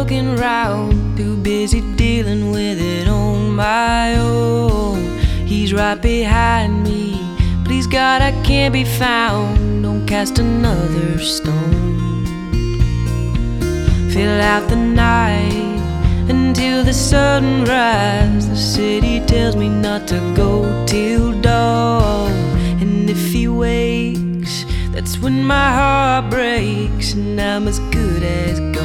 looking round, too busy dealing with it on my own. He's right behind me, please God I can't be found. Don't cast another stone. Fill out the night until the sunrise. The city tells me not to go till dawn. And if he wakes, that's when my heart breaks, and I'm as good as gone.